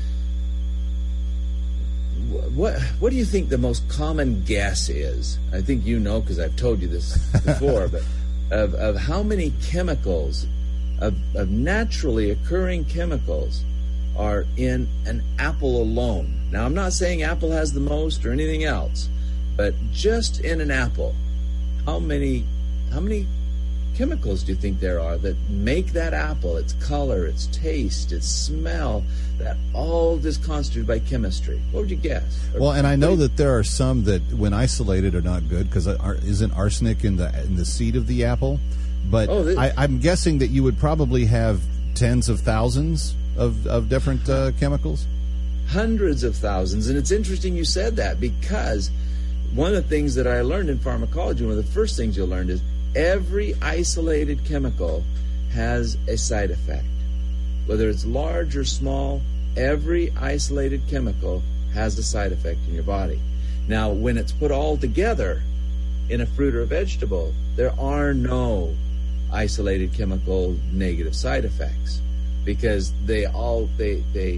[SPEAKER 12] What what do you think the most common guess is? I think you know because I've told you this before, but of, of how many chemicals of, of naturally occurring chemicals are in an apple alone. Now, I'm not saying apple has the most or anything else, but just in an apple, how many how many chemicals do you think there are that make that apple, its color, its taste, its smell, that all is constituted by chemistry? What would you guess?
[SPEAKER 5] Well, and I know that there are some that, when isolated, are not good, because isn't arsenic in the in the seed of the apple? But
[SPEAKER 12] oh, this,
[SPEAKER 5] I, I'm guessing that you would probably have tens of thousands of, of different uh, chemicals?
[SPEAKER 12] Hundreds of thousands. And it's interesting you said that, because one of the things that I learned in pharmacology, one of the first things you learned is every isolated chemical has a side effect. Whether it's large or small, every isolated chemical has a side effect in your body. Now, when it's put all together in a fruit or a vegetable, there are no isolated chemical negative side effects, because they all they they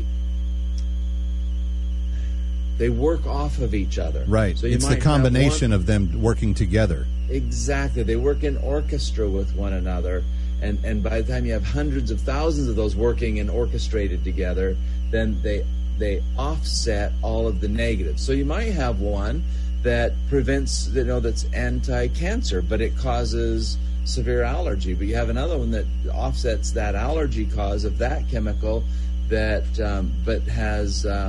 [SPEAKER 12] they work off of each other.
[SPEAKER 5] Right.
[SPEAKER 12] So you
[SPEAKER 5] it's
[SPEAKER 12] might
[SPEAKER 5] the combination
[SPEAKER 12] have one,
[SPEAKER 5] of them working together.
[SPEAKER 12] Exactly. They work in orchestra with one another, and and by the time you have hundreds of thousands of those working and orchestrated together, then they they offset all of the negatives. So you might have one that prevents, you know, that's anti-cancer, but it causes severe allergy. But you have another one that offsets that allergy cause of that chemical, that um, but has uh,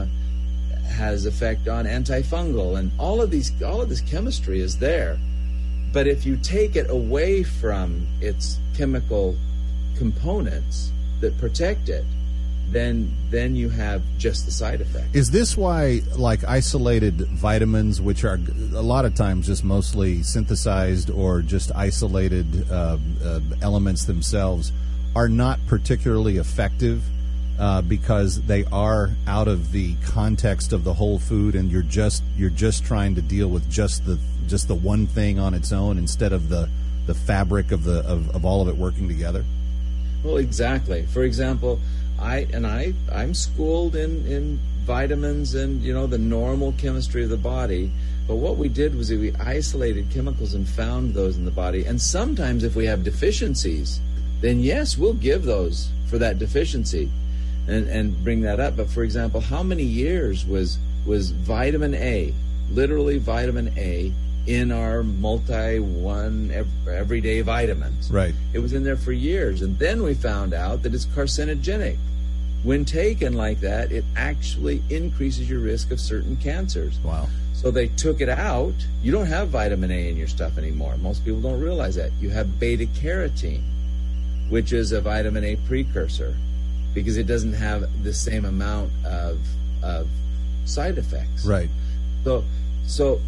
[SPEAKER 12] has effect on antifungal, and all of these all of this chemistry is there. But if you take it away from its chemical components that protect it, then then you have just the side effect.
[SPEAKER 5] Is this why, like, isolated vitamins, which are a lot of times just mostly synthesized or just isolated uh, uh, elements themselves, are not particularly effective uh, because they are out of the context of the whole food, and you're just you're just trying to deal with just the just the one thing on its own instead of the the fabric of the of, of all of it working together?
[SPEAKER 12] Well, exactly. For example, I and I I'm schooled in in vitamins and, you know, the normal chemistry of the body. But what we did was we isolated chemicals and found those in the body. And sometimes if we have deficiencies, then yes, we'll give those for that deficiency and and bring that up. But for example, how many years was was vitamin A, literally vitamin A, in our multi one everyday vitamins?
[SPEAKER 5] Right.
[SPEAKER 12] It was in there for years, and then we found out that it's carcinogenic. When taken like that, it actually increases your risk of certain cancers.
[SPEAKER 5] Wow.
[SPEAKER 12] So they took it out. You don't have vitamin A in your stuff anymore. Most people don't realize that. You have beta carotene, which is a vitamin A precursor, because it doesn't have the same amount of of side effects.
[SPEAKER 5] Right.
[SPEAKER 12] So so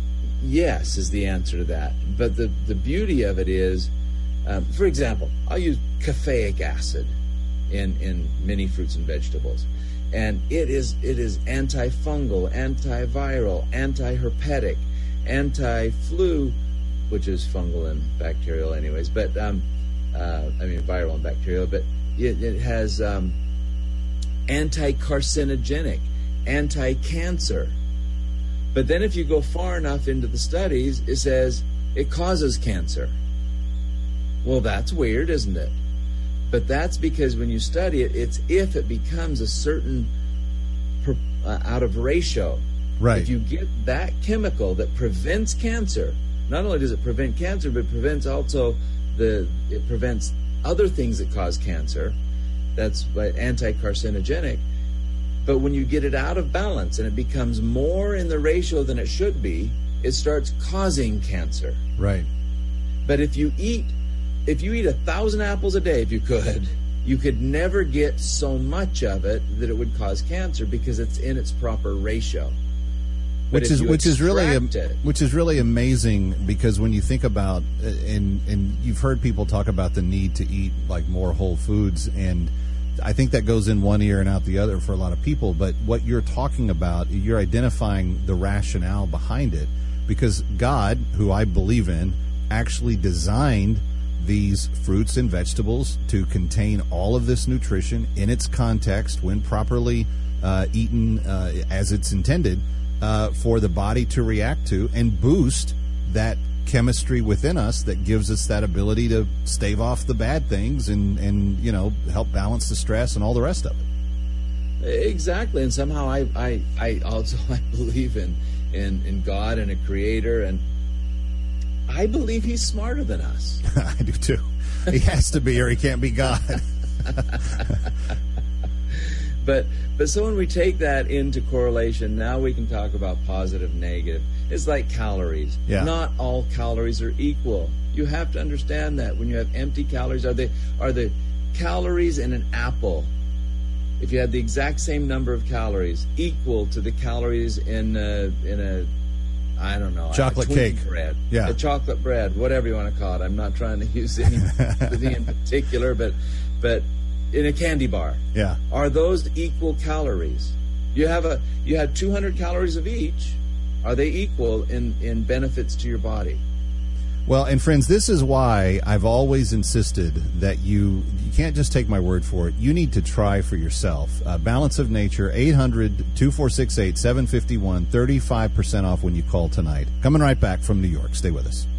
[SPEAKER 12] yes is the answer to that. But the, the beauty of it is, um, for example, I'll use caffeic acid in, in many fruits and vegetables. And it is it is antifungal, antiviral, antiherpetic, anti-flu, which is fungal and bacterial anyways, but um, uh, I mean viral and bacterial, but it, it has um, anti-carcinogenic, anti-cancer. But then if you go far enough into the studies, it says it causes cancer. Well, that's weird, isn't it? But that's because when you study it, it's if it becomes a certain per, uh, out of ratio.
[SPEAKER 5] Right.
[SPEAKER 12] If you get that chemical that prevents cancer, not only does it prevent cancer, but it prevents also the it prevents other things that cause cancer. That's anti-carcinogenic. But when you get it out of balance and it becomes more in the ratio than it should be, it starts causing cancer.
[SPEAKER 5] Right.
[SPEAKER 12] But if you eat, if you eat a thousand apples a day, if you could, you could never get so much of it that it would cause cancer because it's in its proper ratio. But
[SPEAKER 5] Which is which is really
[SPEAKER 12] extract it-
[SPEAKER 5] which is really amazing, because when you think about and and you've heard people talk about the need to eat like more whole foods, and I think that goes in one ear and out the other for a lot of people. But what you're talking about, you're identifying the rationale behind it, because God, who I believe in, actually designed these fruits and vegetables to contain all of this nutrition in its context when properly uh, eaten uh, as it's intended, uh, for the body to react to and boost that chemistry within us that gives us that ability to stave off the bad things and, and you know, help balance the stress and all the rest of it.
[SPEAKER 12] Exactly. And somehow I, I, I also I believe in, in, in God and a creator, and I believe he's smarter than us.
[SPEAKER 5] I do too. He has to be, or he can't be God.
[SPEAKER 12] But but so when we take that into correlation, now we can talk about positive, negative. It's like calories.
[SPEAKER 5] Yeah.
[SPEAKER 12] Not all calories are equal. You have to understand that when you have empty calories, are they are the calories in an apple, if you had the exact same number of calories, equal to the calories in a, in a I don't know,
[SPEAKER 5] chocolate
[SPEAKER 12] a
[SPEAKER 5] cake
[SPEAKER 12] bread,
[SPEAKER 5] yeah,
[SPEAKER 12] a chocolate bread, whatever you want to call it. I'm not trying to use any in particular, but but. in a candy bar.
[SPEAKER 5] Yeah.
[SPEAKER 12] Are those equal calories? You have a you have two hundred calories of each. Are they equal in, in benefits to your body?
[SPEAKER 5] Well, and friends, this is why I've always insisted that you you can't just take my word for it. You need to try for yourself. Uh, Balance of Nature, eight hundred, two four six eight, seven five one, thirty-five percent off when you call tonight. Coming right back from New York. Stay with us.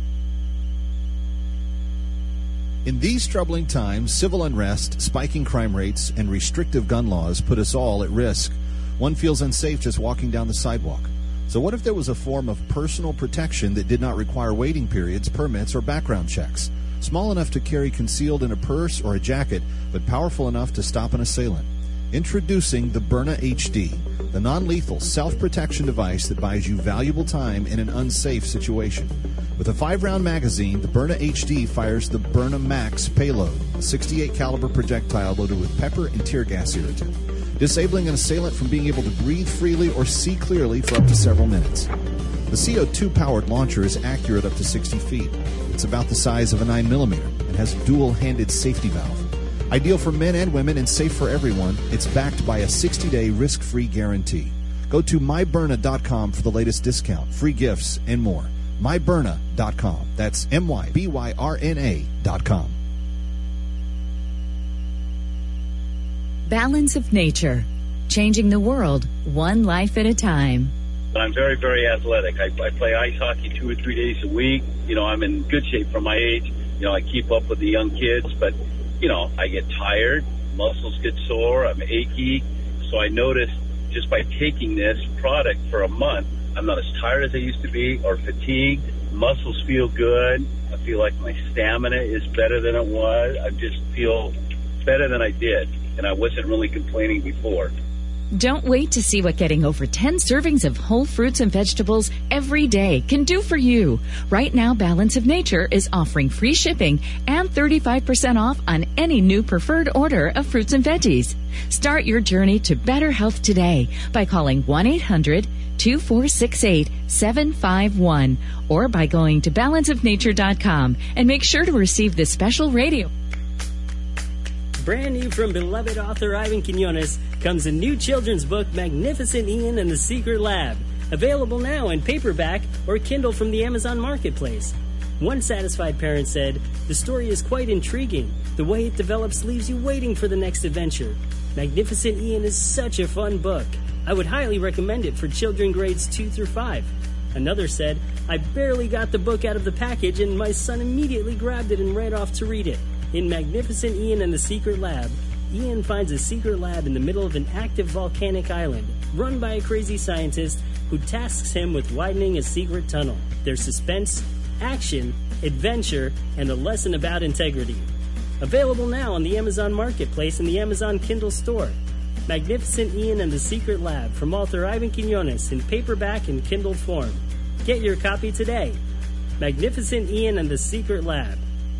[SPEAKER 5] In these troubling times, civil unrest, spiking crime rates, and restrictive gun laws put us all at risk. One feels unsafe just walking down the sidewalk. So what if there was a form of personal protection that did not require waiting periods, permits, or background checks? Small enough to carry concealed in a purse or a jacket, but powerful enough to stop an assailant. Introducing the Byrna H D, the non-lethal self-protection device that buys you valuable time in an unsafe situation. With a five-round magazine, the Byrna H D fires the Byrna Max payload, a sixty-eight caliber projectile loaded with pepper and tear gas irritant, disabling an assailant from being able to breathe freely or see clearly for up to several minutes. The C O two powered launcher is accurate up to sixty feet. It's about the size of a nine millimeter and has a dual-handed safety valve. Ideal for men and women and safe for everyone, it's backed by a sixty-day risk-free guarantee. Go to my byrna dot com for the latest discount, free gifts, and more. my byrna dot com. That's M Y B Y R N A dot com.
[SPEAKER 7] Balance of Nature. Changing the world, one life at a time.
[SPEAKER 10] I'm very, very athletic. I, I play ice hockey two or three days a week. You know, I'm in good shape for my age. You know, I keep up with the young kids, but, you know, I get tired. Muscles get sore. I'm achy. So I noticed just by taking this product for a month, I'm not as tired as I used to be or fatigued. Muscles feel good. I feel like my stamina is better than it was. I just feel better than I did, and I wasn't really complaining before.
[SPEAKER 7] Don't wait to see what getting over ten servings of whole fruits and vegetables every day can do for you. Right now, Balance of Nature is offering free shipping and thirty-five percent off on any new preferred order of fruits and veggies. Start your journey to better health today by calling one eight hundred two four six eight seven five one or by going to balance of nature dot com and make sure to receive this special radio.
[SPEAKER 6] Brand new from beloved author Ivan Quinones comes a new children's book, Magnificent Ian and the Secret Lab. Available now in paperback or Kindle from the Amazon Marketplace. One satisfied parent said, "The story is quite intriguing. The way it develops leaves you waiting for the next adventure. Magnificent Ian is such a fun book. I would highly recommend it for children grades two through five. Another said, "I barely got the book out of the package and my son immediately grabbed it and ran off to read it." In Magnificent Ian and the Secret Lab, Ian finds a secret lab in the middle of an active volcanic island, run by a crazy scientist who tasks him with widening a secret tunnel. There's suspense, action, adventure, and a lesson about integrity. Available now on the Amazon Marketplace and the Amazon Kindle store. Magnificent Ian and the Secret Lab from author Ivan Quinones in paperback and Kindle form. Get your copy today. Magnificent Ian and the Secret Lab.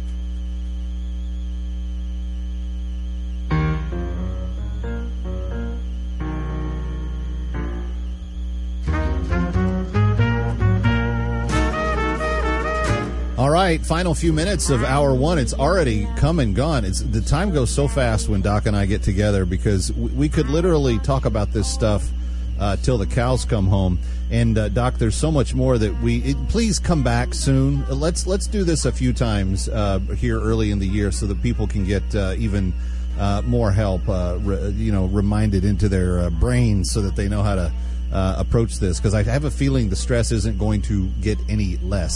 [SPEAKER 5] All right, final few minutes of hour one. It's already come and gone. It's, the time goes so fast when Doc and I get together because we, we could literally talk about this stuff uh, till the cows come home. And uh, Doc, there's so much more that we. It, please come back soon. Let's let's do this a few times uh, here early in the year so that people can get uh, even uh, more help. Uh, re, you know, reminded into their uh, brains so that they know how to uh, approach this. Because I have a feeling the stress isn't going to get any less.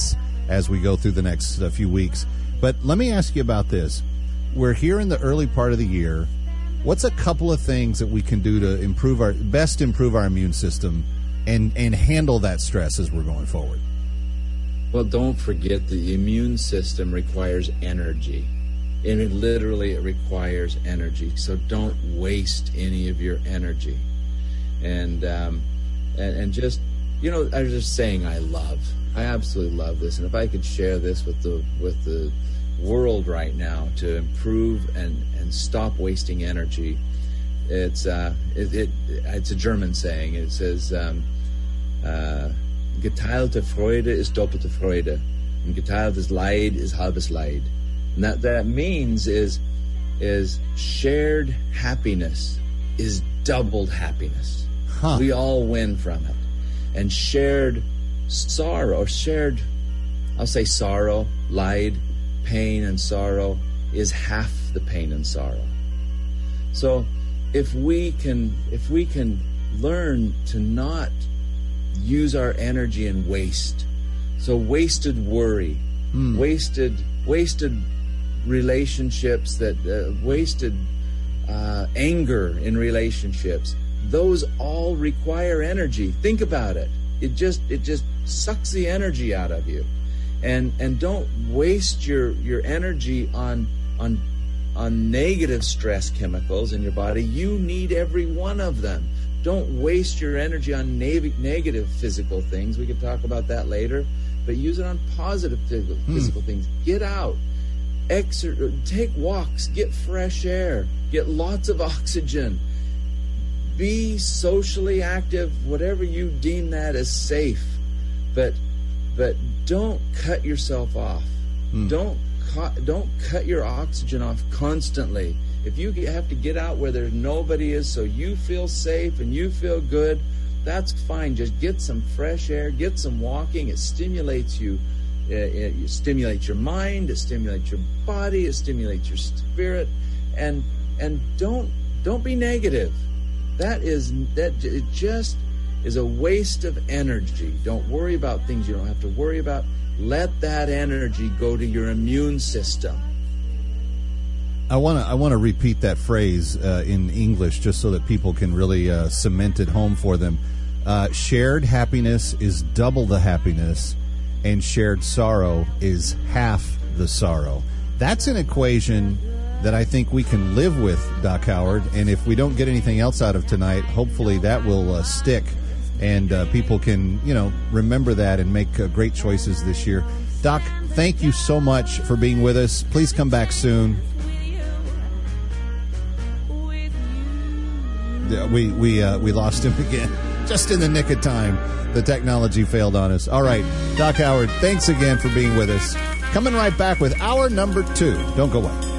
[SPEAKER 5] as we go through the next uh, few weeks. But let me ask you about this. We're here in the early part of the year. What's a couple of things that we can do to improve our best improve our immune system and, and handle that stress as we're going forward?
[SPEAKER 12] Well, don't forget the immune system requires energy. And it literally it requires energy. So don't waste any of your energy. And, um, and and just, you know, I was just saying I love. I absolutely love this. And if I could share this with the with the world right now to improve and, and stop wasting energy, it's uh, it, it it's a German saying. It says, um, uh, geteilte Freude ist doppelte Freude. And geteiltes Leid ist halbes Leid. And that, that means is is shared happiness is doubled happiness. Huh. We all win from it. And shared sorrow, or shared, I'll say sorrow, Leid, pain and sorrow, is half the pain and sorrow. So if we can if we can learn to not use our energy in waste, so wasted worry, mm. wasted wasted relationships, that uh, wasted uh, anger in relationships, those all require energy. Think about it. It just it just sucks the energy out of you. And and don't waste your, your energy on on on negative stress chemicals in your body. You need every one of them. Don't waste your energy on nav- negative physical things. We can talk about that later. But use it on positive physical, hmm. physical things. Get out. Exer- take walks. Get fresh air. Get lots of oxygen. Be socially active, whatever you deem that as safe. But but don't cut yourself off. Hmm. Don't cut, don't cut your oxygen off constantly. If you have to get out where there's nobody is so you feel safe and you feel good, that's fine. Just get some fresh air, get some walking. It stimulates you. It, it stimulates your mind. It stimulates your body. It stimulates your spirit. And and don't don't be negative. That is that it just is a waste of energy. Don't worry about things you don't have to worry about. Let that energy go to your immune system.
[SPEAKER 5] I want to I want to repeat that phrase uh, in English just so that people can really uh, cement it home for them. Uh, shared happiness is double the happiness, and shared sorrow is half the sorrow. That's an equation that I think we can live with, Doc Howard. And if we don't get anything else out of tonight, hopefully that will uh, stick, and uh, people can, you know, remember that and make uh, great choices this year. Doc, thank you so much for being with us. Please come back soon. We we uh, we lost him again, just in the nick of time. The technology failed on us. All right, Doc Howard, thanks again for being with us. Coming right back with hour number two. Don't go away.